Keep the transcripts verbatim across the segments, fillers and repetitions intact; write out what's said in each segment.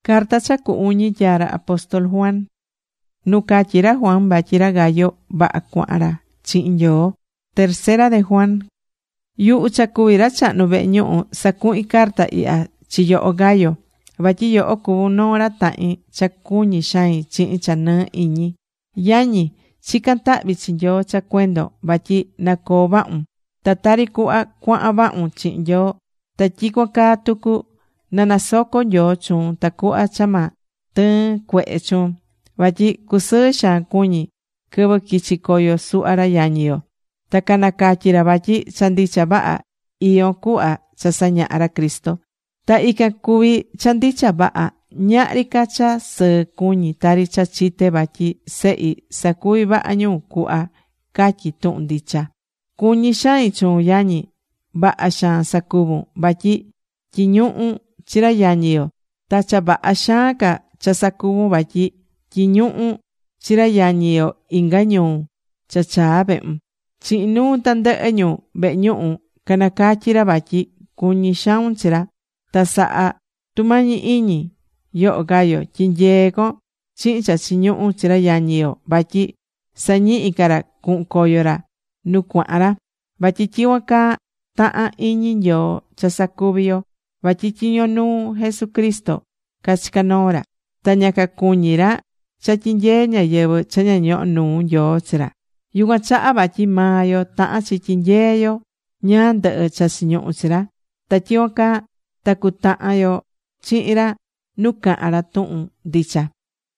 Carta cha ku uñi yara apóstol Juan. Nu katyira Juan vatyi ra Gayo va'a kua'ra chi'in Nyoo. Tercera de Juan. Yu'u cha kuvi ra cha'nu ve'e ñu'u saku'in carta i'ya chi yo'o Gayo. Vatyi yo'o kuvu noo ra ta'in cha kuñi xain chi'in cha nɨɨ iñi. Yañi, chikan ta'vi chi Nyoo cha kuendo vatyi nakoo va'un. Ta tari ku'a kua'an va'un chi'in Nyoo, ta tyicuan caa tucu na nasoko Nyoo chuun tacuhva cha ma tɨɨn cuehe chuun. Vatyi cusɨɨ xaan cuñi quɨvɨ quichi coyo suhva ra yañi yo. Ta canacatyi ra vatyi cha ndicha vaha iyo cuhva cha sañaha ra Cristo. Ta ican cuvi cha ndicha vaha, ñahri ca cha sɨɨ cuñi tari cha chite vatyi sehi sacuvi vaha ñu cuhva catyi tuhun ndicha. Cuñi xain chuun yañi, vaha xaan sacuvun vatyi tyiñuhun chi ra yañi yo. Ta cha vaha xaan ca cha sacuvun vatyi tyiñuhun chi ra yañi yo inga ñuu cha chaa vehun. Chi'in nuu tandɨhɨ ñu vehe ñuhu canacatyi ra vatyi cuñi xaun chi ra. Ta saha tumañi iñi yoho Gayo tyinyee con chihin cha chiñuhu chi ra yañi yo vatyi sañihi ca ra cuhun coyo ra nu cuahan ra. Vatyi tyicuan caa tahan iñi Nyoo cha sacuvi yo vatyi tyiño nuu Jesucristo cachicá noo ra. Ta ña cacuñi ra cha tyinyee ñáyɨvɨ cha ña ñohó nuu Nyoo chi ra. Yucuan chaha vatyi maa yo tahan chi tyinyee yo ñáá ndɨhɨ cha chiñuhu chi ra. Ta tyicuan caa ta cutahan yo chihin ra nu cahan ra tuhun ndicha.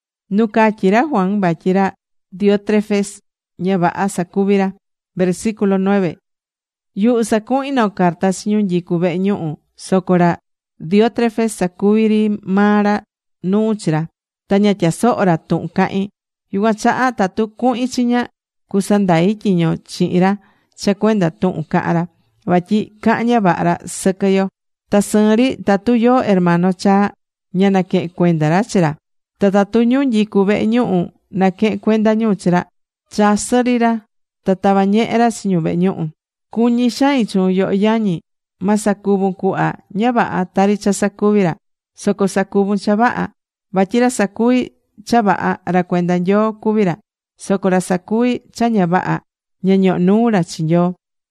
Nu catyi ra Juan vatyi ra Diótrefes ña vaha sacuvi ra. Versículo nueve. Yuhu sacuhin noo carta chi ñu nyicu vehe ñuhu, soco ra Diótrefes sacuvi ri maa ra nuu chi ra. Ta ña tyasoho ra tuhun cahin. Yucuan chaha tatu cuhin chiña cusandai tyiño chihin ra cha cuenda tuhun cahan ra, vatyi cahan ña vaha ra sɨquɨ yo. Ta sɨɨn ri tatu yoo hermano chaa ña naquehen cuenda ra chi ra. Ta tatu ñu nyicu vehe ñuhu naquehen cuenda ñu chi ra, chasɨ ri ra ta tava ñehe ra chi ñu vehe ñuhu. Cuñi xain chuun yoho yañi, ma sacuvun cuhva ña vaha tari cha sacuvi ra, soco sacuvun cha vaha. Vatyi ra sacuvi cha vaha ra cuenda Nyoo cuvi ra, soco ra sacuvi cha ña vaha ña ñohó nuu ra chi Nyoo.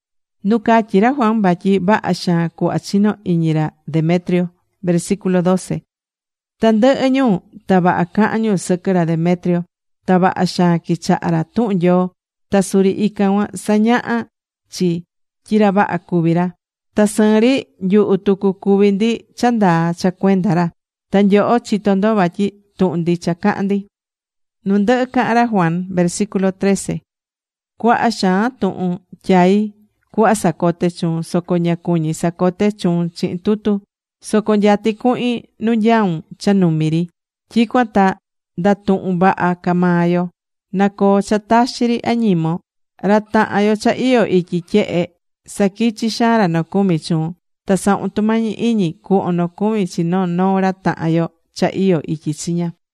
Nu catyi ra Juan vatyi vaha xaan cuhva chino iñi ra Demetrio. Versículo doce. Tandɨhɨ ñu ta vaha cahan ñu sɨquɨ ra Demetrio. Ta vaha xaan quichaha ra tuhun Nyoo. Ta suri ican cuan sañaha chi tyi ra vaha cuvi ra. Ta sɨɨn ri nyuhu tucu cuvi ndi cha ndaa cha cuenda ra. Ta nyoho chito ndo vatyi tuhun ndicha cahan ndi. Nu ndɨhɨ cahan ra Juan. Versículo trece. Cuaha xaan tuhun tyai cuhva sacote chuun, soco ña cuñi sacote chuun chihin tutu. Soco nyati cuhin nu nyaun cha numi ri. Tyicuan ta ndatuhun vaha ca maa yo. Nacoo cha taxi ri añimo. Ra tahan yo cha iyo ityi tyehe saquichi xaan ra nocumi chuun. Ta sahun tumañi iñi cuhun nocumi chi noo noo ra tahan yo cha iyo ityi chiña.